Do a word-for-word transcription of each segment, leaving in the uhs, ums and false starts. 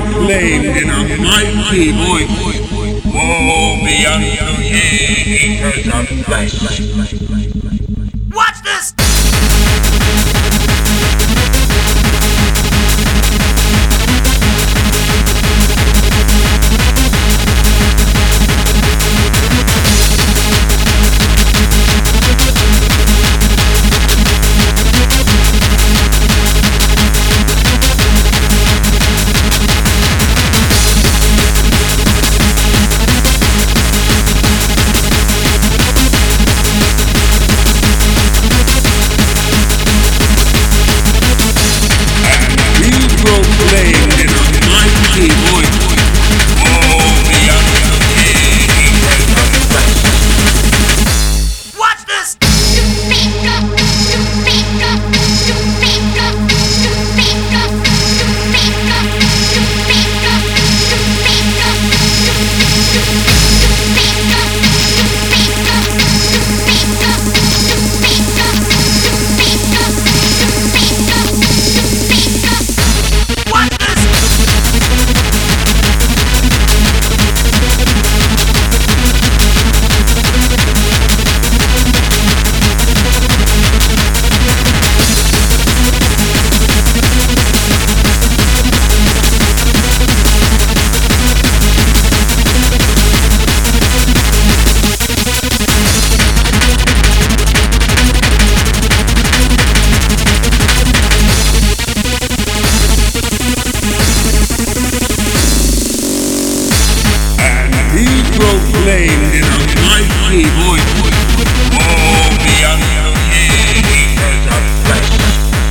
proclaimed in a mighty voice, woe be unto ye, eaters of flesh. Watch this! Proclaimed in a mighty voice, woe be unto ye, eaters of flesh. Watch this! Proclaimed in a mighty voice, woe be unto ye, eaters of flesh.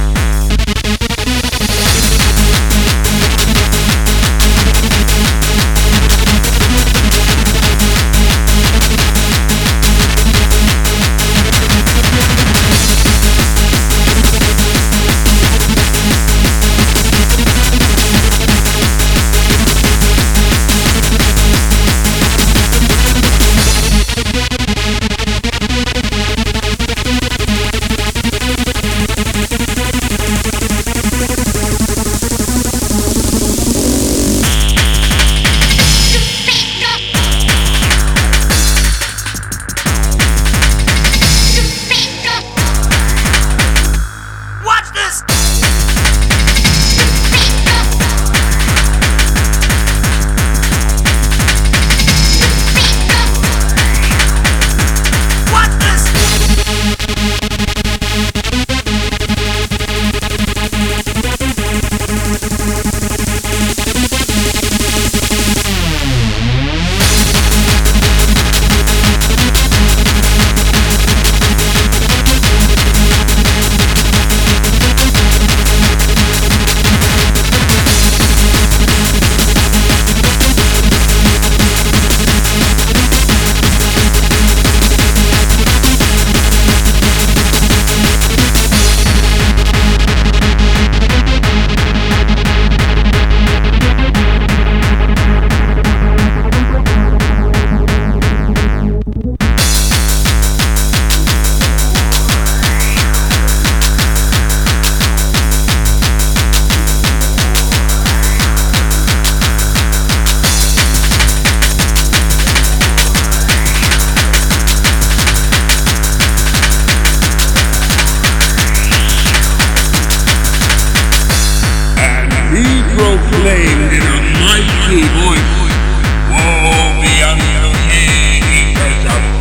Proclaimed in a mighty voice, woe be unto ye, eaters of